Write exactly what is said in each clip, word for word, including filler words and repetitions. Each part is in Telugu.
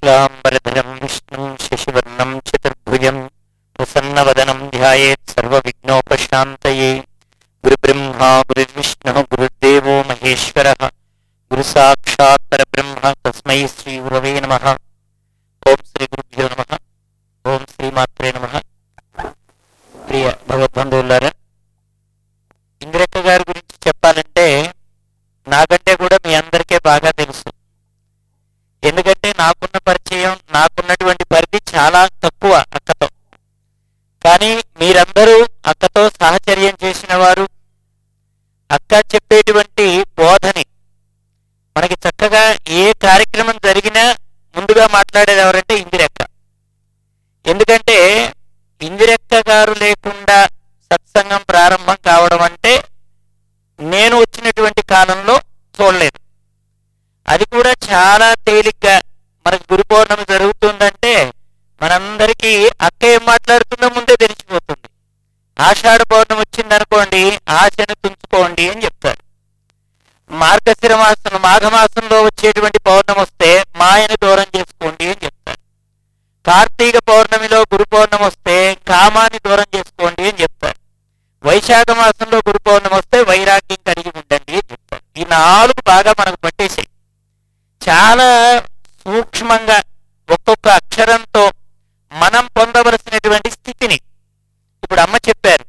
शुक्लांबरधरं विष्णुं शशिवर्णं चतुर्भुजं प्रसन्नवदनं ध्यायेत् सर्वविघ्नोपशान्तये। गुरुब्रह्मा गुरुर्विष्णुः गुरुर्देवो महेश्वरः गुरुसाक्षात् परब्रह्म तस्मै श्री गुरवे नमः। ओम श्री गुरुभ्यो नमः। ओम श्री मात्रे नमः। ప్రియ భగవద్బంధువులారా, ఇంద్రక్క గారి గురించి చెప్పాలంటే నాకంటే కూడా మీ అందరికీ బాగా తెలుసు. ఎందుకంటే నాకున్న పరిచయం, నాకున్నటువంటి పరిధి చాలా తక్కువ అక్కతో. కానీ మీరందరూ అక్కతో సహచర్యం చేసిన వారు, అక్క చెప్పేటువంటి బోధని మనకి చక్కగా ఏ కార్యక్రమం జరిగినా ముందుగా మాట్లాడేది ఎవరంటే ఇందిరక్క. ఎందుకంటే ఇందిరక్క గారు లేకుండా సత్సంగం ప్రారంభం కావడం అంటే నేను వచ్చినటువంటి కాలంలో చూడలేదు. అది కూడా చాలా తేలిగ్గా మనకు గురు పౌర్ణమి జరుగుతుందంటే మనందరికీ అక్క ఏం మాట్లాడుతుందో ముందే తెలిసిపోతుంది. ఆషాఢ పౌర్ణమి వచ్చిందనుకోండి, ఆశను తుంచుకోండి అని చెప్తారు. మార్గశిర మాసం మాఘమాసంలో వచ్చేటువంటి పౌర్ణమి వస్తే మాయను దూరం చేసుకోండి అని చెప్తారు. కార్తీక పౌర్ణమిలో గురు పౌర్ణమి వస్తే కామాన్ని దూరం చేసుకోండి అని చెప్తారు. వైశాఖ మాసంలో గురు పౌర్ణమి వస్తే వైరాగ్యం కలిగి ఉండండి అని చెప్తారు. ఈ నాలుగు బాగా మనకు పట్టేసాయి. చాలా సూక్ష్మంగా ఒక్కొక్క అక్షరంతో మనం పొందవలసినటువంటి స్థితిని ఇప్పుడు అమ్మ చెప్పారు.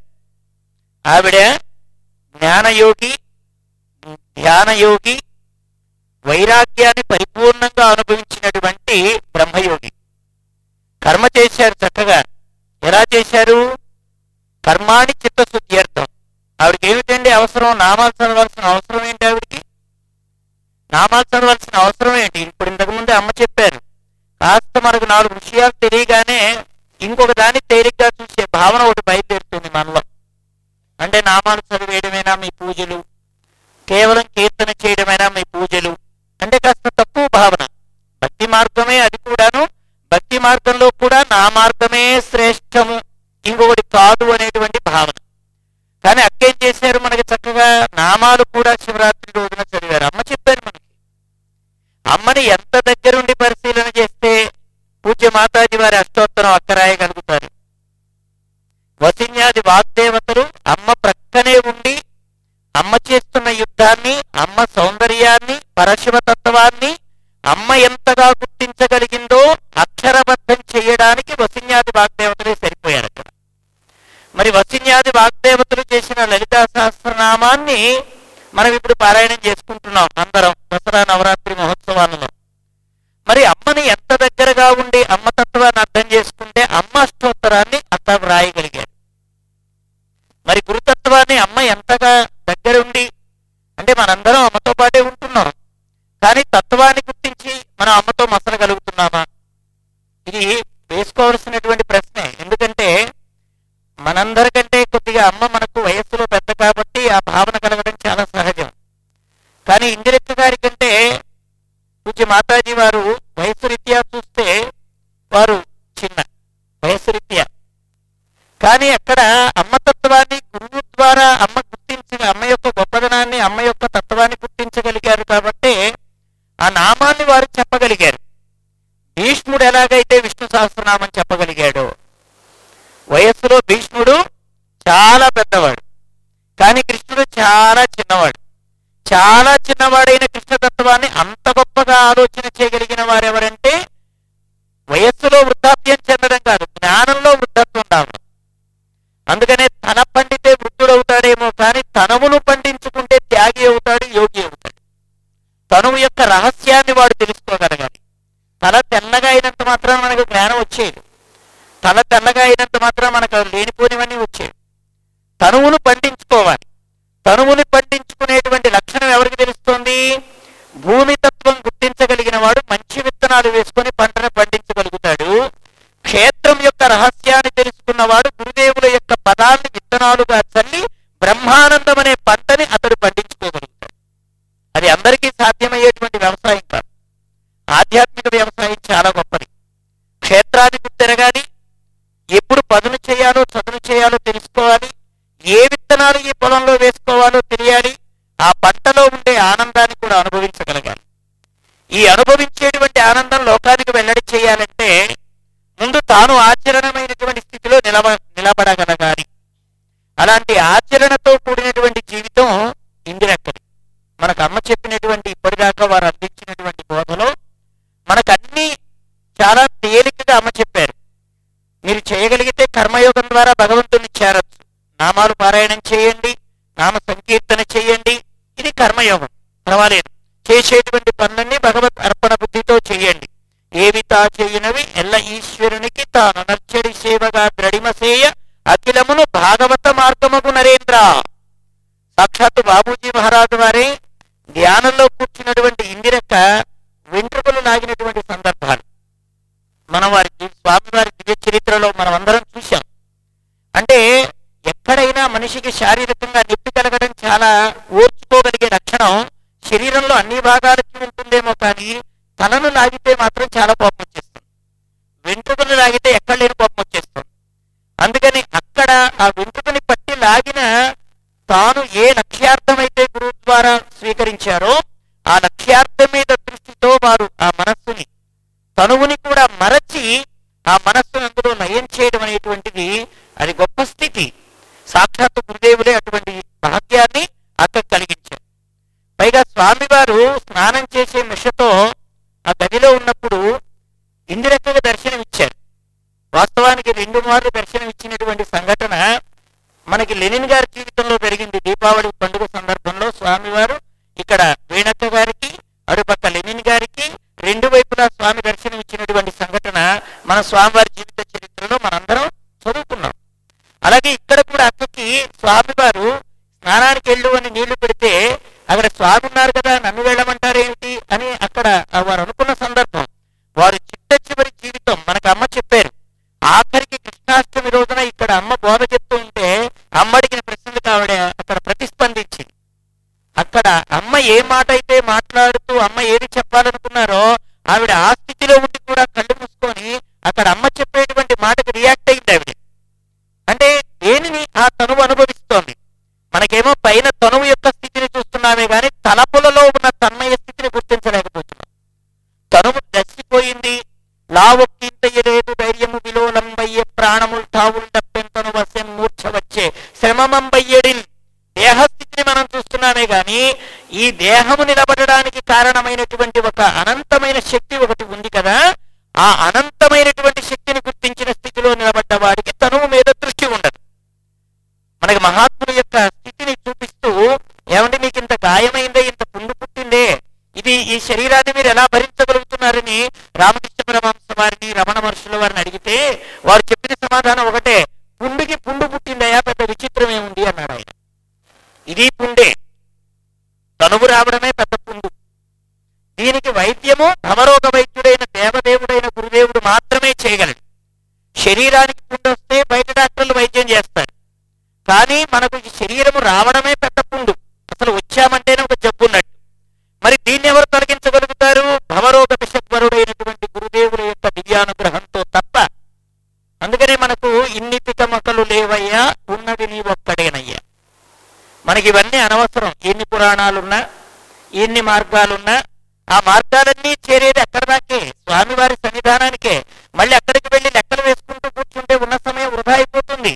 ఆవిడ జ్ఞానయోగి, ధ్యానయోగి, వైరాగ్యాన్ని పరిపూర్ణంగా అనుభవించినటువంటి బ్రహ్మయోగి. కర్మ చేశారు చక్కగా. ఎలా చేశారు? కర్మాణి చిత్తశుద్ధ్యర్థం. ఆవిడకి ఏమిటండి అవసరం? నామాలు చదవాల్సిన అవసరం ఏంటి? ఆవిడికి నామాలు చదవాల్సిన అవసరం ఏంటి? ఇప్పుడు ఇంతకుముందే అమ్మ చెప్పారు. కాస్త మనకు నాలుగు విషయాలు తెలియగానే ఇంకొక దాన్ని తేలిగ్గా చూసే భావన ఒకటి బయలుదేరుతుంది మనలో. అంటే నామాలు చదివేయడమేనా మీ పూజలు, కేవలం కీర్తన చేయడమేనా మీ పూజలు అంటే కాస్త తక్కువ భావన. భక్తి మార్గమే అది కూడాను. భక్తి మార్గంలో కూడా నా మార్గమే శ్రేష్టము, ఇంకొకటి కాదు అనేటువంటి భావన. కానీ అక్కేం చేశారు? మనకి చక్కగా నామాలు కూడా శివరాత్రి రోజున చదివారు. అమ్మ చెప్పారు మనకి. అమ్మని ఎంత దగ్గరుండి పరిశీలన చేస్తే పూజ్య మాతాజీ వారి అష్టోత్తరం అక్క రాయగలుగుతారు. వసిన్యాది వాగ్దేవతలు అమ్మ ప్రక్కనే ఉండి అమ్మ చేస్తున్న యుద్ధాన్ని, అమ్మ సౌందర్యాన్ని, పరశివతత్వాన్ని అమ్మ ఎంతగా గుర్తించగలిగిందో అక్షరబద్ధం చేయడానికి వసిన్యాది వాగ్దేవతలే సరిపోయారు అక్కడ. మరి వసిన్యాది వాగ్దేవతలు చేసిన లలితా సహస్రనామాన్ని మనం ఇప్పుడు పారాయణం చేసుకుంటున్నాం అందరం దసరా నవరాత్రి మహోత్సవాలలో. మరి అమ్మని ఎంత దగ్గరగా ఉండి అమ్మ తత్వాన్ని అర్థం చేసుకుంటే అమ్మ అష్టోత్తరాన్ని అత్త వ్రాయగలిగారు. మరి గురుతత్వాన్ని అమ్మ ఎంతగా దగ్గరుండి, అంటే మనందరం అమ్మతో పాటే ఉంటున్నాం, కానీ తత్వాన్ని గుర్తించి మనం అమ్మతో మసలగలుగుతున్నామా? ఇది వేసుకోవాల్సినటువంటి ప్రశ్నే. ఎందుకంటే మనందరికంటే కొద్దిగా అమ్మ మనకు వయస్సులో పెద్ద కాబట్టి ఆ భావన కలగడం చాలా సహజం. కానీ ఇందిరక్క గారి కంటే పూజ్య మాతాజీ వారు వయస్సు రీత్యా చూస్తే వారు చిన్న వయస్సు రీత్యా. కానీ అక్కడ అమ్మతత్వాన్ని గురువు ద్వారా అమ్మ గుర్తించ అమ్మ యొక్క గొప్పదనాన్ని, అమ్మ యొక్క తత్వాన్ని గుర్తించగలిగారు కాబట్టి ఆ నామాన్ని వారు చెప్పగలిగారు. భీష్ముడు ఎలాగైతే విష్ణు సహస్రనామం చెప్పగలిగాడో, వయస్సులో భీష్ముడు చాలా పెద్దవాడు, కానీ కృష్ణుడు చాలా చిన్నవాడు. చాలా చిన్నవాడైన కృష్ణతత్వాన్ని అంత గొప్పగా ఆలోచన చేయగలిగిన వారెవరంటే వయస్సులో వృద్ధాప్యం చెందడం కాదు, జ్ఞానంలో వృద్ధత్వం రావడం. అందుకనే తన పండితే వృద్ధుడవుతాడేమో, కానీ తనమును పండించుకుంటే త్యాగి అవుతాడు, యోగి అవుతాడు. తనువు యొక్క రహస్యాన్ని వాడు తెలుసుకోగలగాలి. తల తెల్లగా అయినంత మాత్రం మనకు జ్ఞానం వచ్చేది. తల తెల్లగా అయినంత మాత్రం మనకు లేనిపోనివన్నీ వచ్చేవి. తనువును పండించుకోవాలి. తనువుని పండించుకునేటువంటి లక్షణం ఎవరికి తెలుస్తోంది? భూమి తత్వం గుర్తించగలిగిన వాడు మంచి విత్తనాలు వేసుకొని పంటను పండించగలుగుతాడు. క్షేత్రం యొక్క రహస్యాన్ని తెలుసుకున్నవాడు గురుదేవుల యొక్క పదాన్ని విత్తనాలుగా చల్లి బ్రహ్మానందం అనే పంటని అతడు పండించుకోగలుగుతాడు. అది అందరికీ సాధ్యమయ్యేటువంటి వ్యవసాయం కాదు. ఆధ్యాత్మిక వ్యవసాయం చాలా గొప్పది. క్షేత్రాన్ని గుర్తెరగాలి, ఎప్పుడు పదును చేయాలో చదును చేయాలో తెలుసుకోవాలి, ఏ విత్తనాలు ఈ పొలంలో వేసుకోవాలో తెలియాలి, ఆ పంటలో ఉండే ఆనందాన్ని కూడా అనుభవించగలగాలి. ఈ అనుభవించేటువంటి ఆనందం లోకానికి వెల్లడి చేయాలంటే ముందు తాను ఆచరణమైనటువంటి స్థితిలో నిలబ నిలబడగలగాలి. అలాంటి ఆచరణతో కూడినటువంటి జీవితం ఇందిరక్కది. మనకు అమ్మ చెప్పినటువంటి ఇప్పటిదాకా వారు అందించినటువంటి బోధలో మనకు అన్ని చాలా తేలికగా అమ్మ చెప్పారు. మీరు చేయగలిగితే కర్మయోగం ద్వారా భగవంతుని చేరొచ్చు. నామాలు పారాయణం చేయండి, నామ సంకీర్తన చేయండి, ఇది కర్మయోగం, పర్వాలేదు. చేసేటువంటి పనులన్నీ భగవత్ అర్పణ బుద్ధితో చేయండి. ఏవి తా చేయనవి ఎల్ల ఈశ్వరునికి తాను నర్చడి సేవగా ద్రడిమసేయ అఖిలమును భాగవత మార్గముకు నరేంద్ర. సాక్షాత్తు బాబూజీ మహారాజు వారే ధ్యానంలో కూర్చున్నటువంటి ఇందిరక్క వెంట్రుకలు లాగినటువంటి సందర్భాలు మనం వారి స్వామి వారి దివ్య చరిత్రలో మనం అందరం చూశాం. అంటే ఎక్కడైనా మనిషికి శారీరకంగా నొప్పి కలగడం చాలా ఓర్చుకోగలిగే లక్షణం శరీరంలో అన్ని భాగాలకి ఉంటుందేమో కానీ తలను లాగితే మాత్రం చాలా కోపం వచ్చేస్తుంది. వెంట్రుకలు లాగితే ఎక్కడ లేని కోపం వచ్చేస్తుంది. అందుకని అక్కడ ఆ వెంట్రుకని పట్టి లాగిన తాను ఏ లక్ష్యార్థమైతే గురువు ద్వారా స్వీకరించారో ఆ లక్ష్యార్థం మీద దృష్టితో వారు ఆ మనస్సుని తనువుని కూడా మరచి ఆ మనస్సును అందులో నయం చేయడం అనేటువంటిది అది గొప్ప స్థితి. సాక్షాత్తు గురుదేవులే అటువంటి భాగ్యాన్ని అక్కడ కలిగించారు. పైగా స్వామివారు స్నానం చేసే మిషతో ఆ గదిలో ఉన్నప్పుడు ఇందిరక్కగా దర్శనం ఇచ్చారు. వాస్తవానికి రెండు మార్లు దర్శనం ఇచ్చినటువంటి సంఘటన మనకి లెనిన్ గారి జీవితంలో జరిగింది. దీపావళి పండుగ సందర్భంలో స్వామివారు ఇక్కడ వీణక్క గారికి అటుపక్క లెనిన్ గారికి రెండు వైపులా స్వామి దర్శనం ఇచ్చినటువంటి సంఘటన మన స్వామివారి జీవిత చరిత్రలో మనందరం చదువుకున్నాం. అలాగే ఇక్కడ కూడా అక్కకి స్వామివారు స్నానానికి వెళ్ళు అని నీళ్లు పెడితే అక్కడ స్వామి ఉన్నారు కదా నన్ను వెళ్ళమంటారేమిటి అని అక్కడ వారు అనుకున్న సందర్భం. వారు చిట్ట చివరి జీవితం మనకు అమ్మ చెప్పారు. ఆఖరికి కృష్ణాష్టమి రోజున ఇక్కడ అమ్మ బోధ చెప్తూ ఉంటే అమ్మ అడిగిన ప్రశ్నలకు ఆవిడ అక్కడ ప్రతిస్పందించింది. అక్కడ అమ్మ ఏ మాట అయితే మాట్లాడుతూ అమ్మ ఏది చెప్పాలనుకున్నారో ఆవిడ ఆ స్థితిలో ఉండి కూడా కళ్ళు మూసుకొని అక్కడ అమ్మ చెప్పేటువంటి మాటకు రియాక్ట్ అయింది ఆవిడ. అంటే దేనిని ఆ తనువు అనుభవిస్తోంది. మనకేమో పైన తనువు యొక్క స్థితిని చూస్తున్నామే కానీ తలపులలో ఉన్న తన్మయ స్థితిని గుర్తించలేకపోతున్నాం. తనువు దర్శిపోయింది, లావొక్కింతయ్యలేదు ధైర్యము విలోలంబయ్యే ప్రాణములు తావులు తప్పెంతను వశం మూర్ఛ వచ్చే శ్రమమంబయ్యడిల్. దేహస్థితిని మనం చూస్తున్నామే గాని ఈ దేహము నిలబడడానికి కారణమైనటువంటి ఒక అనంతమైన శక్తి ఒకటి ఉంది కదా, ఆ అనంతమైనటువంటి శక్తిని గుర్తించిన స్థితిలో నిలబడ్డ వాడికి తనువు మీద దృష్టి ఉండదు. మనకి మహాత్ముల యొక్క స్థితిని చూపిస్తూ ఏమంటే మీకు ఇంత గాయమైందే, ఇంత పుండు పుట్టిందే, ఇది ఈ శరీరాన్ని మీరు ఎలా భరించగలుగుతున్నారని రామకృష్ణ పరమహంస వారిని రమణ మహర్షుల వారిని అడిగితే వారు చెప్పిన సమాధానం ఒకటే, పుండుకి పుండు పుట్టిందయా, పెద్ద విచిత్రం ఏముంది అన్నాడు ఆయన. ఇది పుండే, తనువు రావడమే పెద్ద పుండు. దీనికి వైద్యము భవరోగ వైద్యుడైన దేవదేవుడైన గురుదేవుడు మాత్రమే చేయగలడు. శరీరానికి పుండు వస్తే బయట డాక్టర్లు వైద్యం చేస్తారు, కానీ మనకు ఈ శరీరము రావడమే పెద్ద పుండు. అసలు వచ్చామంటేనే ఒక జబ్బు ఉన్నట్టు. మరి దీన్ని ఎవరు తొలగించగలుగుతారు? భవరోగ విషద్వరుడైనటువంటి గురుదేవుల యొక్క దివ్యానుగ్రహంతో తప్ప. అందుకనే మనకు ఇన్ని పికమకలు లేవయ్యా, ఉన్నది నీ ఒక్కడేనయ్యా. మనకి ఇవన్నీ అనవసరం. ఎన్ని పురాణాలున్నా ఎన్ని మార్గాలున్నా ఆ మార్గాలన్నీ చేరేది అక్కడ దాకే, స్వామివారి సన్నిధానానికే. మళ్ళీ అక్కడికి వెళ్ళి లెక్కలు వేసుకుంటూ కూర్చుంటే ఉన్న సమయం వృధా అయిపోతుంది.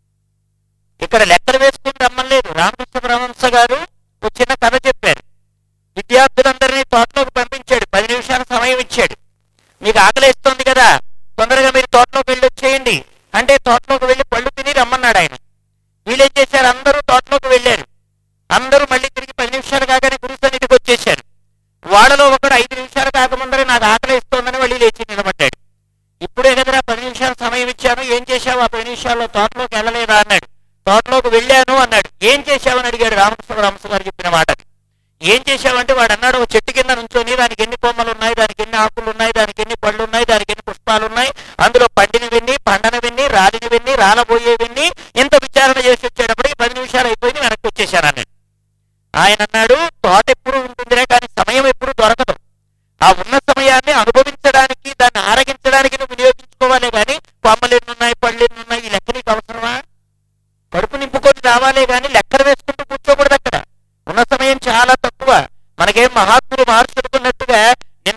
ఇక్కడ లెక్కలు వేసుకుని రమ్మలేదు. రామకృష్ణ పరమహంస గారు ఒక చిన్న కథ చెప్పారు. విద్యార్థులందరినీ తోటలోకి పంపించాడు, పది నిమిషాల సమయం ఇచ్చాడు. మీకు ఆకలేస్తోంది కదా, తొందరగా మీరు తోటలోకి వెళ్ళి వచ్చేయండి అంటే తోటలోకి వెళ్ళి పళ్ళు తిని రమ్మన్నాడు ఆయన. వీళ్ళేం చేశారు, అందరూ తోటలోకి వెళ్ళారు. అందరూ మళ్ళీ తిరిగి పది నిమిషాలు కాగానే గురు సన్నిధికి వచ్చేశారు. వాళ్ళలో ఒకడు ఐదు నిమిషాలు కాకముందరే నాకు ఆకలిస్తోందని మళ్ళీ లేచి నిలబడ్డాడు. ఇప్పుడే కదరా పది నిమిషాల సమయం ఇచ్చాను, ఏం చేశావు ఆ పది నిమిషాల్లో? తోటలోకి వెళ్ళలేదా అన్నాడు. తోటలోకి వెళ్ళాను అన్నాడు. ఏం చేశావని అడిగాడు రామకృష్ణ పరమహంస గారు చెప్పిన మాటకి. ఏం చేశావంటే వాడు అన్నాడు, ఒక చెట్టు కింద నుంచొని దానికి ఎన్ని కొమ్మలు ఉన్నాయి, దానికి ఎన్ని ఆకులు ఉన్నాయి, దానికి ఎన్ని పళ్ళు ఉన్నాయి, దానికి ఎన్ని పుష్పాలు ఉన్నాయి, అందులో పండినవన్నీ పండనవన్నీ రాలినవన్నీ రాలబోయేవన్నీ ఇంత విచారణ చేసి వచ్చేటప్పటికి పది నిమిషాలు అయిపోయింది, వెనక్కి వచ్చేసాను అన్నాడు. ఆయన అన్నాడు, తోట ఎప్పుడు ఉంటుందిరే కానీ సమయం ఎప్పుడు దొరకదు. ఆ ఉన్న సమయాన్ని అనుభవించడానికి దాన్ని ఆరగించడానికి నువ్వు వినియోగించుకోవాలే కానీ కొమ్మలు ఎన్ని ఉన్నాయి, పళ్ళు ఎన్ని ఉన్నాయి, ఈ లెక్క నీకు అవసరమా? కడుపు నింపుకొని రావాలే కానీ లెక్కలు వేసుకుంటూ కూర్చోకూడదు. అక్కడ ఉన్న సమయం చాలా తక్కువ. మనకేం మహాత్ములు మహర్షులుకున్నట్టుగా నిన్న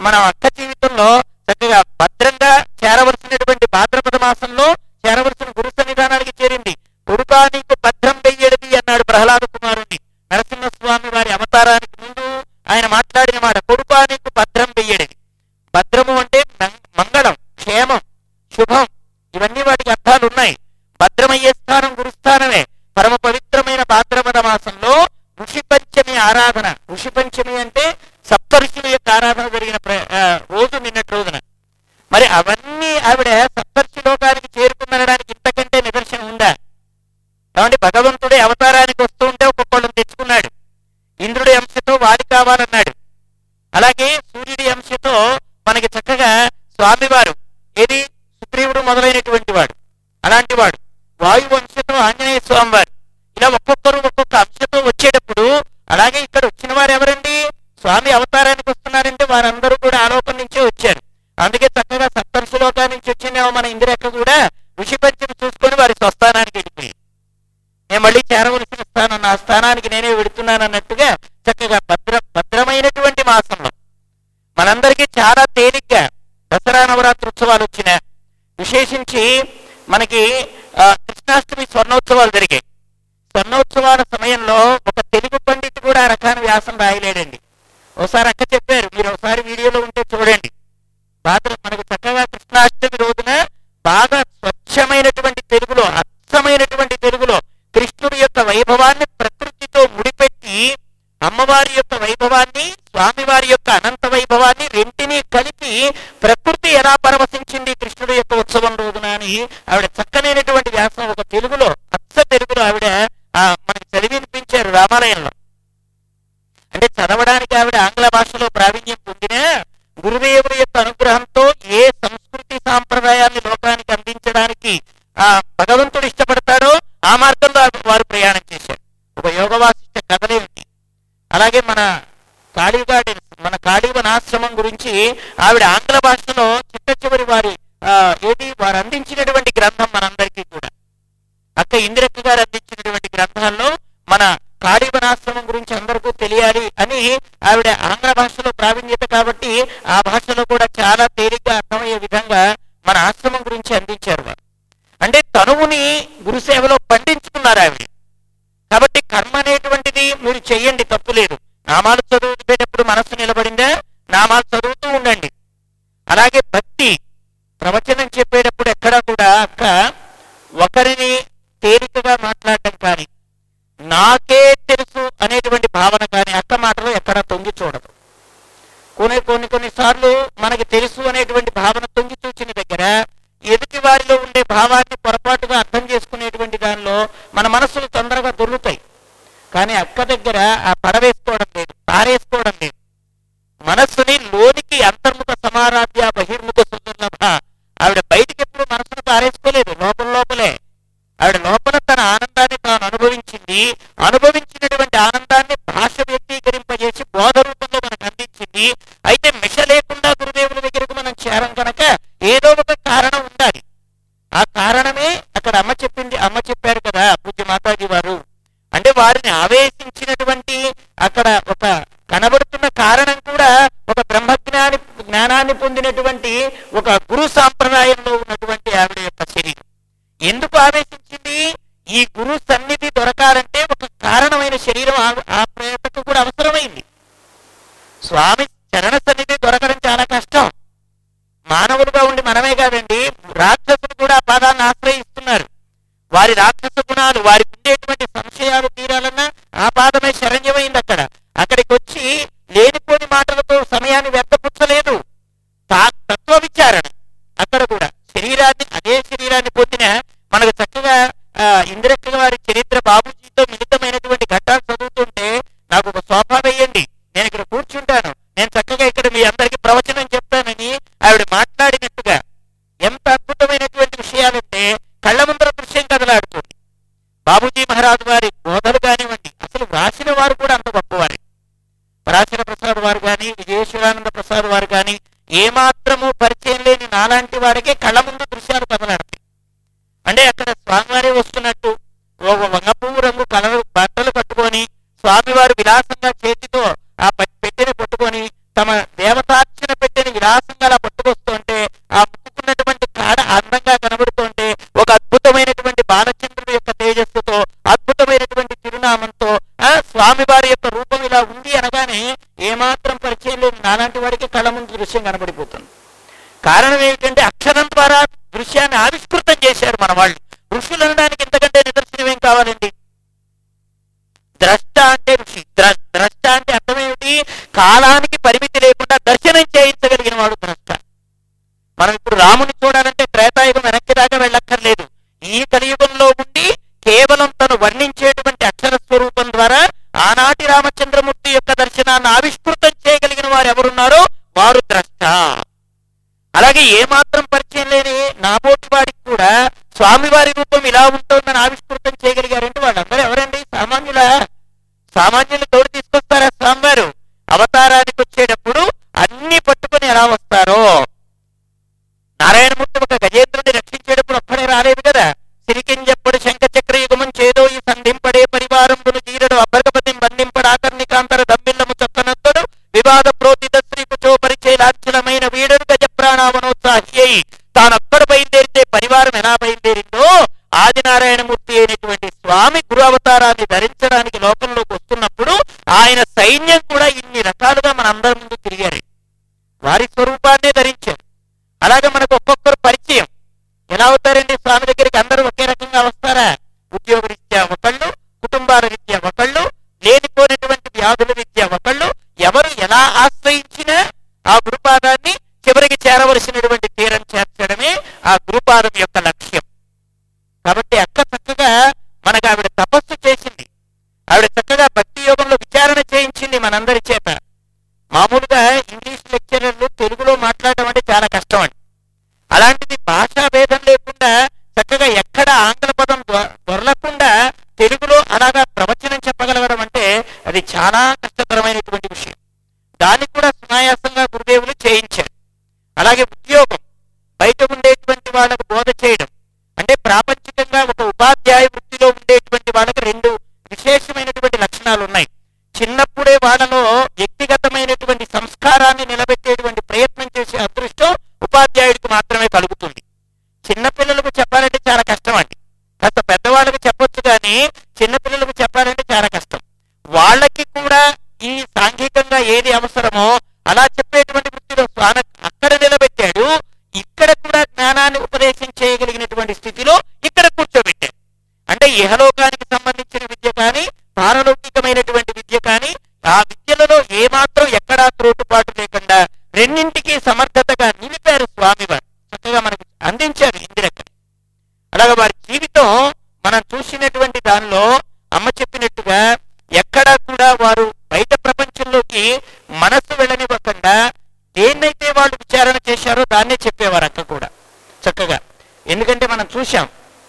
మన అక్క జీవితంలో చక్కగా భద్రంగా చేరవలసినటువంటి భాద్రపద మాసంలో చేరవలసిన గురు సన్నిధానానికి చేరింది. కొడుకా నీకు భద్రం వెయ్యడిది అన్నాడు ప్రహ్లాద కుమారుణ్ణి. నరసింహస్వామి వారి అవతారానికి ముందు ఆయన మాట్లాడిన మాట, కొడుకా నీకు భద్రం వెయ్యడిది. భద్రము అంటే మంగళం, క్షేమం, శుభం, ఇవన్నీ వాటికి అర్థాలు ఉన్నాయి. భద్రమయ్యే స్థానం గురుస్థానమే. పరమ పవిత్రమైన భాద్రపద మాసంలో ఋషి పంచమి ఆరాధన. ఋషి పంచమి అంటే సప్త ఋషుల యొక్క ఆరాధన జరిగిన రోజు నిన్నటి రోజున. మరి అవన్నీ ఆవిడ సప్తర్షి లోకానికి చేరుకునడానికి ఇంతకంటే నిదర్శనం ఉందా? కాబట్టి భగవంతుడే అవతారానికి వస్తూ ఉంటే ఒక్కొక్కళ్ళని తెచ్చుకున్నాడు. ఇంద్రుడి అంశతో వాడి కావాలన్నాడు. అలాగే సూర్యుడి అంశతో మనకి చక్కగా స్వామివారు ఏది సుగ్రీవుడు మొదలైనటువంటి వాడు అలాంటి వాడు, వాయువు అంశతో ఆంజనేయ స్వామి వారు, ఇలా ఒక్కొక్కరు ఒక్కొక్క అంశతో వచ్చేటప్పుడు, అలాగే ఇక్కడ వచ్చిన వారు ఎవరండి? స్వామి అవతారానికి వస్తున్నారంటే వారందరూ కూడా ఆలోకం నుంచే వచ్చారు. అందుకే చక్కగా సప్తర్షి లోకా నుంచి వచ్చిందేమో మన ఇందిరక్క కూడా ఋషి పంచమి చూసుకొని వారి స్వస్థానానికి వెళ్ళిపోయి, నేను మళ్ళీ చేరవలసిన స్థానం, ఆ స్థానానికి నేనే వెడుతున్నాను అన్నట్టుగా చక్కగా భద్ర భద్రమైనటువంటి మాసంలో మనందరికీ చాలా తేలిగ్గా దసరా నవరాత్రి ఉత్సవాలు వచ్చిన, విశేషించి మనకి కృష్ణాష్టమి స్వర్ణోత్సవాలు జరిగాయి. స్వర్ణోత్సవాల సమయంలో ఒక తెలుగు పండితు కూడా ఆ రకాన వ్యాసం రాయలేడండి. ఒకసారి అక్క చెప్పారు, మీరు ఒకసారి వీడియోలో ఉంటే చూడండి. భాద్ర మనకు చక్కగా కృష్ణాష్టమి రోజున బాగా స్వచ్ఛమైనటువంటి తెలుగులో, అచ్చమైనటువంటి తెలుగులో కృష్ణుడి యొక్క వైభవాన్ని ప్రకృతితో ముడిపెట్టి, అమ్మవారి యొక్క వైభవాన్ని, స్వామివారి యొక్క అనంత వైభవాన్ని రెంటినీ కలిపి ప్రకృతి ఎలా పరవశించింది కృష్ణుడి యొక్క ఉత్సవం రోజున అని ఆవిడ చక్కనైనటువంటి వ్యాసం ఒక తెలుగులో, అచ్చ తెలుగులో ఆవిడ మనకి చదివి వినిపించారు రామాలయంలో. అంటే చదవడానికి ఆవిడ ఆంగ్ల భాషలో ప్రావీణ్యం పొందిన గురుదేవుడి యొక్క అనుగ్రహంతో ఏ సంస్కృతి సాంప్రదాయాన్ని లోకానికి అందించడానికి ఆ భగవంతుడు ఇష్టపడతాడో ఆ మార్గంలో వారు ప్రయాణం చేశారు. ఒక యోగ వాసిష్ఠ కథలేమిటి, అలాగే మన కాళీ గార్డెన్స్, మన కాళీవనాశ్రమం గురించి ఆవిడ ఆంగ్ల భాషలో చిట్ట చివరి వారి ఆ ఏది వారు అందించినటువంటి గ్రంథం మనందరికీ కూడా, అక్క ఇందిరక్క గారు అందించినటువంటి గ్రంథాల్లో మన కాళీవనాశ్రమం గురించి అందరికీ తెలియాలి అని ఆవిడ ఆంగ్ల భాషలో ప్రావీణ్యత కాబట్టి ఆ భాషలో కూడా చాలా తేలిగ్గా అర్థమయ్యే విధంగా మన ఆశ్రమం గురించి అందించారు వారు. అంటే తనువుని గురుసేవలో పండించుకున్నారు ఆవిడ. కాబట్టి కర్మ అనేటువంటిది మీరు చెయ్యండి, తప్పు లేదు. నామాలు చదువుకునేటప్పుడు మనస్సు నిలబడిందా, నామాలు చదువుతూ ఉండండి. అలాగే భక్తి ప్రవచనం చెప్పేటప్పుడు ఎక్కడా కూడా అక్క ఒకరిని తేలికగా మాట్లాడటం కానీ, నాకే తెలుసు అనేటువంటి భావన కానీ అక్క మాటలో ఎక్కడా తొంగి చూడదు. కొన్ని కొన్ని కొన్నిసార్లు మనకి తెలుసు అనేటువంటి భావన తొంగి చూచిన దగ్గర ఎదుటి వారిలో ఉండే భావాన్ని పొరపాటుగా అర్థం చేసుకునేటువంటి దానిలో మన మనస్సులు తొందరగా దొరుకుతాయి. కానీ అక్క దగ్గర ఆ పడవేసుకోవడం లేదు, పారేసుకోవడం లేదు. మనస్సుని లోనికి అంతర్ముఖ సమారాధ్య బహిర్ముఖ సుందర్లభ, ఆవిడ బయటికి ఎప్పుడు మనస్సును పారేసుకోలేదు, లోపల లోపలే ఆవిడ లోపల తన ఆనందాన్ని తాను అనుభవించింది. అనుభవించినటువంటి ఆనందాన్ని భాష వ్యక్తీకరింపజేసి బోధ రూపంలో మనకు అందించింది. అయితే మిష లేకుండా గురుదేవుల దగ్గరకు మనం చేరం కనుక ఏదో ఒక కారణం ఉండాలి. ఆ కారణమే అక్కడ అమ్మ చెప్పింది. అమ్మ చెప్పారు కదా పూజ్య మాతాజీ వారు, అంటే వారిని ఆవేశించినటువంటి అక్కడ ఒక కనబడుతున్న కారణం కూడా ఒక బ్రహ్మజ్ఞాని జ్ఞానాన్ని పొందినటువంటి ఒక గురు సాంప్రదాయంలో ఉన్నటువంటి ఆవిడ యొక్క శరీరం. ఎందుకు ఆవేశించింది? ఈ గురు సన్నిధి దొరకాలంటే ఒక కారణమైన శరీరం ఆ ప్రయత్నకు కూడా అవసరమైంది. స్వామి చరణ సన్నిధి దొరకడం చాలా కష్టం. మానవులుగా ఉండి మనమే కాదండి, రాక్షసులు కూడా ఆ పాదాలను ఆశ్రయిస్తున్నారు. వారి రాక్షస గుణాలు, వారికి ఉండేటువంటి సంశయాలు తీరాలన్నా ఆ పాదమే శరణ్యమైంది. అక్కడ అక్కడికి వచ్చి లేనిపోని మాటలతో సమయాన్ని వ్యర్థపుచ్చలేదు. తత్వ విచారణ అక్కడ కూడా శరీరాన్ని, అదే శరీరాన్ని పొందిన మనకు చక్కగా ఆ ఇందిరక్క వారి చరిత్ర బాబూజీతో మిళితమైనటువంటి ఘట్టాలు చదువుతుంటే నాకు ఒక సోఫా వేయండి, నేను ఇక్కడ కూర్చుంటాను, నేను చక్కగా ఇక్కడ మీ అందరికీ ప్రవచనం చెప్తానని ఆవిడ మాట్లాడినట్టుగా ఎంత అద్భుతమైనటువంటి విషయాలంటే కళ్ళ ముందర దృశ్యం కదలాడుతుంది. బాబూజీ మహారాజు వారి బోధలు కానివ్వండి, అసలు వ్రాసిన వారు కూడా అంత గొప్పవారే. పరాశర ప్రసాద్ వారు కానీ, విజయేశ్వరానంద ప్రసాద్ వారు కానీ ఏమాత్రము పరిచయం లేని నాలాంటి వారికే కళ్ళ ముందు దృశ్యాలు కదలాడతాయి. అంటే అక్కడ స్వామివారే వస్తున్నట్టు ఒక వంగపువ్వు రంగు కలరు బట్టలు కట్టుకొని స్వామివారు విలాసంగా చేతితో ఆ పెట్టెను పట్టుకొని తమ దేవతార్చన పెట్టె ఏమాత్రం పరిచయం లేదు నాలాంటి వాడికి కళ్ళ ముందు దృశ్యం కనబడిపోతుంది. కారణం ఏమిటంటే అక్షరం ద్వారా దృశ్యాన్ని ఆవిష్కృతం చేశారు మన వాళ్ళు. ఋషులు అనడానికి ఇంతకంటే నిదర్శనం ఏం కావాలండి? ద్రష్ట అంటే ఋషి. ద్రష్ట అంటే అర్థం ఏమిటి? కాలానికి పరిమితి లేకుండా దర్శనం చేయించగలిగిన వాడు ద్రష్ట. మనం ఇప్పుడు రాముని చూడాలంటే త్రేతాయుగం వెనక్కి దాకా వెళ్ళక్కర్లేదు. ఈ కలియుగంలో ఉండి కేవలం తను వర్ణించేటువంటి అక్షర స్వరూపం ద్వారా ఆనాటి రామచంద్రమూర్తి యొక్క దర్శనాన్ని ఆవిష్కృతం చేయగలిగిన వారు ఎవరున్నారో వారు ద్రష్ట. అలాగే ఏమాత్రం పరిచయం లేని నాబోటి వాడికి కూడా స్వామివారి రూపం ఇలా ఉంటుందని ఆవిష్కృతం చేయగలిగారంటే వాళ్ళందరూ ఎవరండి? సామాన్యుల సామాన్యులు తోడు తీసుకొస్తారా? స్వామివారు అవతారానికి వచ్చేటప్పుడు అన్ని పట్టుకుని ఎలా వస్తారో, నారాయణమూర్తి ఒక గజేంద్రుని రక్షించేటప్పుడు ఒక్కడే రాలేదు కదా. సిరికింజప్పుడు శంఖ చక్ర యుగమం చేదో ఈ సంధింపడే పరివారంబును తీరడు అభర్గపతిని బంధింపడు ఆకర్ణికాంతర దమ్మిల్లము చక్కనొత్తడు వివాద ప్రోతిత శ్రీకుచో పరిచయ లాంఛనమైన వీడడు గజ ప్రాణావనోత్సాహి అయి తానొక్కడు బయలుదేరితే పరివారం ఎలా బయలుదేరిందో ఆదినారాయణమూర్తి అయినటువంటి స్వామి గురు అవతారాన్ని ధరించడానికి లోకంలోకి వస్తున్నప్పుడు ఆయన సైన్యం కూడా ఇన్ని రకాలుగా మన అందరి ముందు తిరిగారు. వారి స్వరూపాన్నే ధరించారు. అలాగే మనకు ఒక్కొక్కరు పరిచయం ఎలా అవుతారండి? స్వామి దగ్గరికి అందరూ ఒకే రకంగా వస్తారా? ఉద్యోగ రీత్యా ఒకళ్ళు, కుటుంబాల రీత్యా ఒకళ్ళు, లేనిపోయినటువంటి వ్యాధుల రీత్యా ఒకళ్ళు. ఎవరు ఎలా ఆశ్రయించినా ఆ గురుపాదాన్ని చివరికి చేరవలసినటువంటి తీరం చేర్చడమే ఆ గురుపాదం యొక్క లక్ష్యం. కాబట్టి అక్క చక్కగా మనకు ఆవిడ తపస్సు చేసింది. ఆవిడ చక్కగా భక్తి యోగంలో విచారణ చేయించింది మనందరి చేత. మామూలుగా ఇంగ్లీష్ లెక్చరర్లు తెలుగులో మాట్లాడడం అంటే చాలా కష్టం అండి. అలాంటిది భాషా భేదం లేకుండా చక్కగా ఎక్కడ ఆంగ్ల పదం దొరలకుండా తెలుగులో అలాగా ప్రవచనం చెప్పగలగడం అంటే అది చాలా కష్టతరమైనటువంటి విషయం. దాన్ని కూడా సునాయాసంగా గురుదేవులు చేయించారు. అలాగే ఉద్యోగం, బయట ఉండేటువంటి వాళ్ళకు బోధ చేయడం అంటే ప్రాపంచికంగా ఒక ఉపాధ్యాయ వృత్తిలో ఉండేటువంటి వాళ్ళకి రెండు విశేషమైనటువంటి లక్షణాలు ఉన్నాయి. చిన్నప్పుడే వాళ్ళలో వ్యక్తిగతమైనటువంటి సంస్కారాన్ని నిలబెట్టేటువంటి ప్రయత్నం చేసే అదృష్టం ఉపాధ్యాయుడికి మాత్రమే కలుగుతుంది. చిన్నపిల్లలకు చెప్పాలంటే చాలా కష్టం అండి. కాస్త పెద్దవాళ్ళకి చెప్పొచ్చు కానీ చిన్నపిల్లలకు చెప్పాలంటే చాలా కష్టం. వాళ్ళకి కూడా ఈ సాంఘికంగా ఏది అవసరమో అలా చెప్పేటువంటి వృత్తిలో స్వామి అక్కడ నిలబెట్టాడు. ఇక్కడ కూడా జ్ఞానాన్ని ఉపదేశం చేయగలిగినటువంటి స్థితిలో ఇక్కడ కూర్చోబెట్టాడు. అంటే ఇహలోకానికి సంబంధించిన విద్య కానీ పారలౌకికమైనటువంటి విద్య కానీ ఆ విద్యలలో ఏమాత్రం ఎక్కడా త్రోటుపాటు లేకుండా రెండింటికి సమర్థతగా నిలిపారు స్వామివారు. చక్కగా మనకు అందించారు ఇందిరక్కని. అలాగే వారి జీవితం మనం చూసినటువంటి దానిలో అమ్మ చెప్పినట్టుగా ఎక్కడా కూడా వారు బయట ప్రపంచంలోకి మనస్సు వెళ్ళనివ్వకుండా దేన్నైతే వాళ్ళు విచారణ చేశారో దాన్నే చెప్పేవారు అక్క కూడా చక్కగా. ఎందుకంటే మనం చూశాం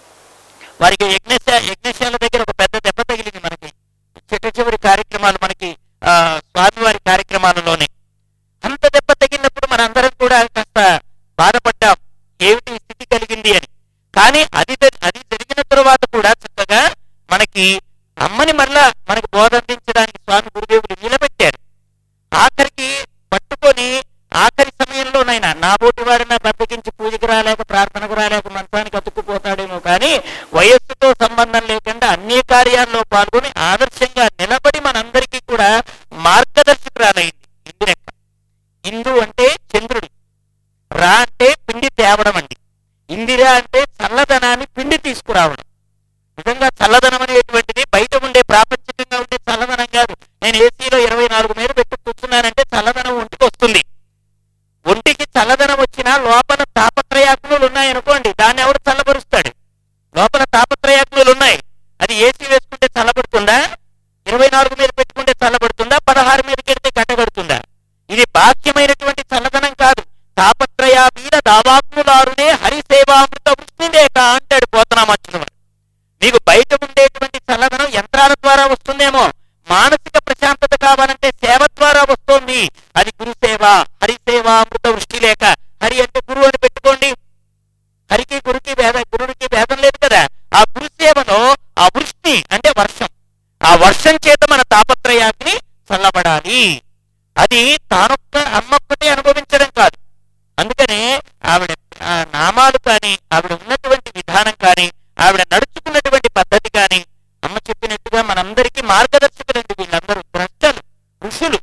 వారికి యజ్ఞశ యజ్ఞశాల దగ్గర ఒక పెద్ద దెబ్బ తగిలింది మనకి. చిట్ట చివరి కార్యక్రమాలు మనకి ఆ స్వామివారి కార్యక్రమాలలోనే అంత దెబ్బ తగిలినప్పుడు మనందరం కూడా కాస్త బాధపడ్డాం, ఏమిటి స్థితి కలిగింది అని. కానీ అది అది జరిగిన తరువాత కూడా చక్కగా మనకి అమ్మని మళ్ళా మనకు బోధ అందించడానికి స్వామి గురుదేవులు నిలబెట్టారు. ఆఖరికి పట్టుకొని ఆఖరి సమయంలోనైనా నాబోటి వాడిన బతికించి పూజకు రాలేక ప్రార్థనకు రాలేక మంచానికి అతుక్కుపోతాడేమో కానీ వయస్సుతో సంబంధం లేకుండా అన్ని కార్యాల్లో పాల్గొని ఆదర్శంగా నిలబడి మనందరికీ కూడా మార్గదర్శకురాలైంది ఇందిరక్క. ఇందు అంటే చంద్రుడు, రా అంటే పిండి తేవడం అండి, ఇందిర అంటే చల్లదనాన్ని పిండి తీసుకురావడం. నిజంగా చల్లదనం అనేటువంటిది బయట ఉండే ప్రాపంచికంగా ఉండే చల్లదనం కాదు. నేను ఏసీలో ఇరవై నాలుగు మేలు పెట్టి కూర్చున్నానంటే చల్లదనం ఒంటికి వస్తుంది. ఒంటికి చల్లదనం వచ్చినా లోపల తాపత్రయాగ్నులు ఉన్నాయనుకోండి, దాన్ని ఎవరు చల్లబరుస్తాడు? లోపల తాపత్రయాగ్నులు ఉన్నాయి. అది ఏసీ వేసుకుంటే చల్లబడుతుందా? ఇరవై నాలుగు మీద పెట్టుకుంటే చల్లబడుతుందా? పదహారు మీద పెడితే గట్టగడుతుందా? ఇది బాహ్యమైనటువంటి చల్లదనం కాదు. తాపత్రయా మీద దావాగ్నులారునే హరిసేవామృత వృష్ణిలేక అంటాడు పోతనామచ్చున వారు. మీకు బయట ఉండేటువంటి చల్లదనం యంత్రాల ద్వారా వస్తుందేమో, మానసిక ప్రశాంతత కావాలంటే సేవ ద్వారా వస్తోంది. అది గురుసేవ, హరిసేవ, అమృత వృష్టి లేక. హరి అంటే గురువు అని పెట్టుకోండి. హరికి గురుకి భేద గురుడికి భేదం లేదు కదా. ఆ గురుసేవలో ఆ వృష్టి అంటే వర్షం, ఆ వర్షం చేత మన తాపత్రయాన్ని చల్లబడాలి. అది తానొక్క అమ్మొక్కటే అనుభవించడం కాదు. అందుకనే ఆవిడ నామాలు కానీ ఆవిడ ఉన్నటువంటి విధానం కానీ ఆవిడ నడుచుకున్నటువంటి పద్ధతి కానీ అమ్మ చెప్పినట్టుగా మనందరికీ మార్గదర్శకులండి. వీళ్ళందరూ ద్రష్టలు, ఋషులు.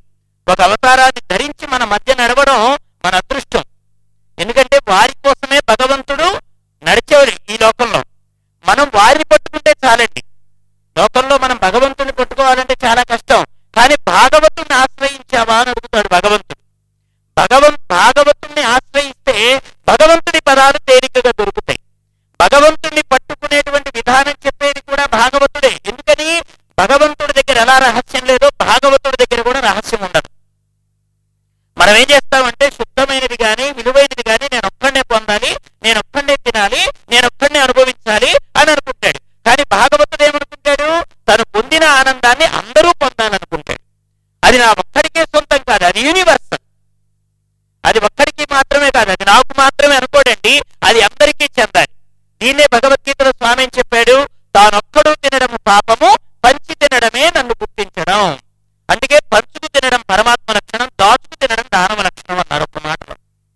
ఒక అవతారాన్ని ధరించి మన మధ్య నడవడం మన అదృష్టం. ఎందుకంటే వారి కోసమే భగవంతుడు నడిచేవాడు ఈ లోకంలో. మనం వారిని పట్టుకుంటే చాలండి. లోకంలో మనం భగవంతుని పట్టుకోవాలంటే చాలా కష్టం. కానీ భాగవతుణ్ణి ఆశ్రయించావా అని అడుగుతాడు భగవంతుడు. భగవం భాగవతుణ్ణి ఆశ్రయిస్తే భగవంతుని పదాలు తేలికగా దొరుకుతాయి. భగవంతుణ్ణి పట్టుకునేటువంటి విధానం చెప్పేది కూడా భాగవతుడే. ఎందుకని భగవంతుడి దగ్గర ఎలా రహస్యం లేదో భాగవతుడి దగ్గర కూడా రహస్యం ఉండదు. మనం ఏం చేస్తామంటే శుద్ధమైనది కానీ విలువైనది కానీ నేను ఒక్కడనే పొందాలి, నేను ఒక్కడనే తినాలి, నేను ఒక్కడనే అనుభవించాలి అని అనుకుంటాడు. కానీ భాగవతుడు ఏమనుకుంటాడు? తను పొందిన ఆనందాన్ని అందరూ పొందాలనుకుంటాడు. అది నా ఒక్కడికే సొంతం కాదు, అది యూనివర్సల్. అది ఒక్కడికి మాత్రమే కాదు, అది నాకు మాత్రమే అనుకోడండి, అది అందరికీ చెందాలి. దీన్నే భగవద్గీతలో స్వామి ఏం చెప్పాడు? తానొక్కడు తినడం పాపము, పంచి తినడమే నన్ను గుర్తించడం. అందుకే పంచుకు తినడం పరమాత్మ లక్షణం, దాచుకు తినడం దానవ లక్షణం అన్నారు ఒక్క మాటలో.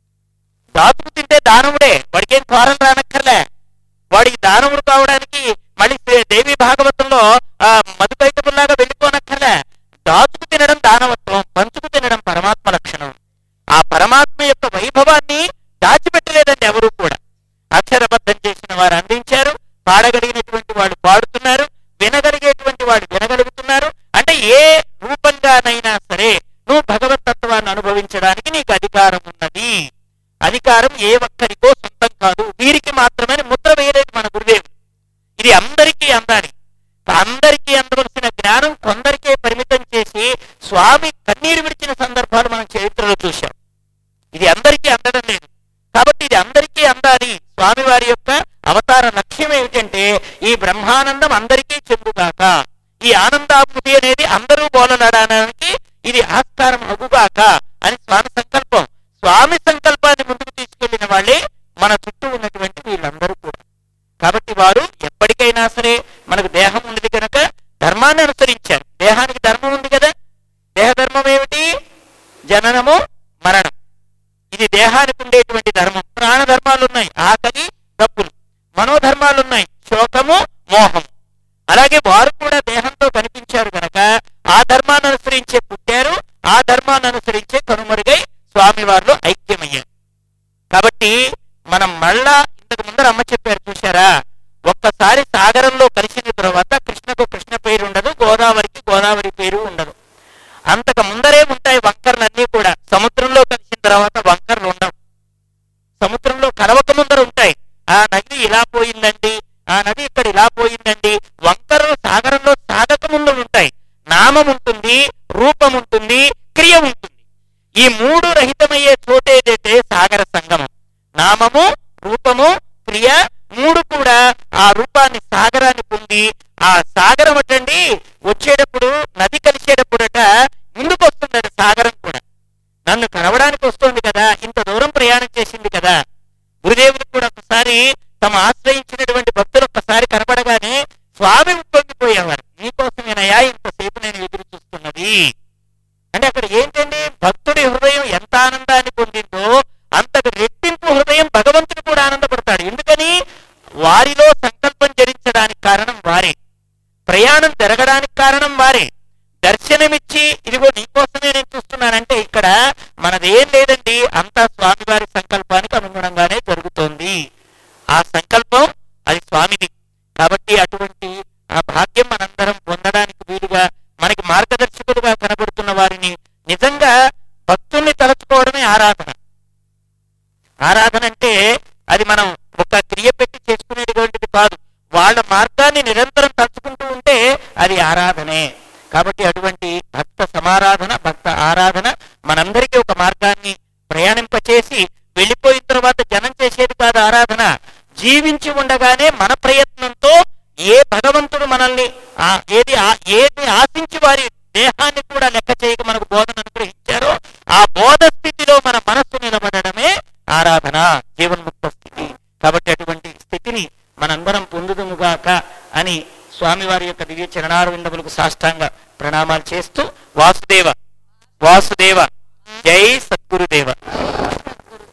దాచుకు తింటే దానవుడే, వాడికేం ఘోరం రానక్కర్లే. వాడికి దానవుడు కావడానికి మళ్ళీ దేవి భాగవతంలో ఆ మధుకైటపుల్లాగా వెళ్ళిపోనక్కర్లే. దాచుకు తినడం దానవత్వం, పంచుకు తినడం పరమాత్మ లక్షణం. ఆ పరమాత్మ యొక్క వైభవాన్ని దాచిపెట్టలేదండి ఎవరూ కూడా. అక్షరబద్ధం చేసిన వారు అందించారు, పాడగలిగినటువంటి వాళ్ళు పాడుతున్నారు, వినగలిగేటువంటి వాడు వినగలుగుతున్నారు. అంటే ఏ రూపంగానైనా సరే నువ్వు భగవతత్వాన్ని అనుభవించడానికి నీకు అధికారం ఉన్నది. అధికారం ఏ ఒక్కరికో సొంతం కాదు, వీరికి మాత్రమే ముద్ర వేయలేదు మన గురుదేవుడు. ఇది అందరికీ అందాలి. అందరికీ అందవలసిన జ్ఞానం కొందరికే పరిమితం చేసి స్వామి కన్నీరు విడిచిన సందర్భాలు మనం చరిత్రలో చూశాం. ఇది అందరికీ అందడం లేదు. కాబట్టి ఇది అందరికీ అందాలి. స్వామి వారి యొక్క అవతార లక్ష్యం ఏమిటంటే ఈ బ్రహ్మానందం అందరికీ చెందుగాక, ఈ ఆనందాభూతి అనేది అందరూ బోలలాడడానికి ఇది ఆస్కారం అగుగాక అని స్వామి సంకల్పం. స్వామి సంకల్పాన్ని ముందుకు తీసుకెళ్లిన వాళ్ళే మన చుట్టూ ఉన్నటువంటి వీళ్ళందరూ కూడా. కాబట్టి వారు ఎప్పటికైనా సరే మనకు దేహం ఉన్నది కనుక ధర్మాన్ని అనుసరించారు. దేహానికి ధర్మం ఉంది కదా. దేహ ధర్మం ఏమిటి? జననము మరణం. ఇది దేహానికి ఉండేటువంటి ధర్మం. ప్రాణ ధర్మాలు ఉన్నాయి, ఆకలి డబ్బులు. మనోధర్మాలు ఉన్నాయి, శోకము మోహము. అలాగే వారు కూడా దేహంతో కనిపించారు కనుక ఆ ధర్మాన్ని అనుసరించే పుట్టారు, ఆ ధర్మాన్ని అనుసరించే కనుమరుగై స్వామి వారిలో ఐక్యమయ్యారు. కాబట్టి మనం మళ్ళా ఇంతకు ముందర అమ్మ చెప్పారు చూశారా, ఒక్కసారి సాగరంలో కలిసిన తర్వాత కృష్ణకు కృష్ణ పేరు ఉండదు, గోదావరికి గోదావరి పేరు ఉండదు. అంతకు ముందరే ఉంటాయి వంకర్లన్నీ కూడా. సముద్రంలో కలిసిన తర్వాత వంకర్లు ఉండవు. సముద్రంలో కలవక ముందర ఉంటాయి. ఆ నది ఇలా పోయిందండి, ఆ నది ఇక్కడ ఇలా పోయిందండి. వంకరలు సాగరంలో సాగక ముందు ఉంటాయి. నామం ఉంటుంది, రూపం ఉంటుంది, క్రియ ఉంటుంది. ఈ మూడు రహితమయ్యే చోటేదైతే సాగర సంగమం. నామము, రూపము, క్రియ మూడు కూడా ఆ రూపాన్ని సాగరాన్ని పొంది ఆ సాగరం అటండి వచ్చేటప్పుడు నది కలిసేటప్పుడట ముందుకు వస్తుందట సాగరం కూడా. నన్ను కలవడానికి వస్తుంది కదా, ఇంత దూరం ప్రయాణం చేసింది కదా. గురుదేవులు కూడా ఒకసారి తమ ఆశ్రయించినటువంటి భక్తులు ఒక్కసారి కనపడగానే స్వామి ఉప్పొంగిపోయేవారు. నీకోసమేనయా ఇంతసేపు నేను ఎదురు చూస్తున్నది అంటే అక్కడ ఏంటండి, భక్తుడి హృదయం ఎంత ఆనందాన్ని పొందిందో అంతకు రెట్టింపు హృదయం భగవంతుడు కూడా ఆనందపడతాడు. ఎందుకని? వారిలో సంకల్పం జరించడానికి కారణం వారే, ప్రయాణం జరగడానికి కారణం వారే. దర్శనమిచ్చి ఇదిగో నీకోసమే నేను చూస్తున్నానంటే ఇక్కడ మనదేం లేదండి, అంతా స్వామివారి సంకల్పానికి అనుగుణంగానే జరుగుతోంది. ఆ సంకల్పం అది స్వామిది. కాబట్టి అటువంటి ఆ భాగ్యం మనందరం పొందడానికి వీలుగా మనకి మార్గదర్శకులుగా కనబడుతున్న వారిని నిజంగా భక్తుల్ని తలచుకోవడమే ఆరాధన. ఆరాధన అంటే అది మనం ఒక క్రియ పెట్టి చేసుకునేటువంటిది కాదు. వాళ్ళ మార్గాన్ని నిరంతరం తలుచుకుంటూ ఉంటే అది ఆరాధనే. కాబట్టి అటువంటి భక్త సమారాధన, భక్త ఆరాధన మనందరికీ ఒక మార్గాన్ని ప్రయాణింపచేసి వెళ్ళిపోయిన తర్వాత జనం చేసేది కాదు ఆరాధన. జీవించి ఉండగానే మన ప్రయత్నంతో ఏ భగవంతుడు మనల్ని ఏది ఏది ఆశించి వారి దేహాన్ని కూడా లెక్క చేయక మనకు బోధన అనుగ్రహించారో ఆ బోధ స్థితిలో మన మనస్సు నిలబడమే ఆరాధన, జీవన్ముక్త స్థితి. కాబట్టి అటువంటి స్థితిని మనందరం పొందుదుముగాక అని స్వామివారి యొక్క దివ్య చరణారవిందములకు సాష్టాంగ ప్రణామాలు చేస్తూ వాసుదేవ వాసుదేవ జై సద్గురు.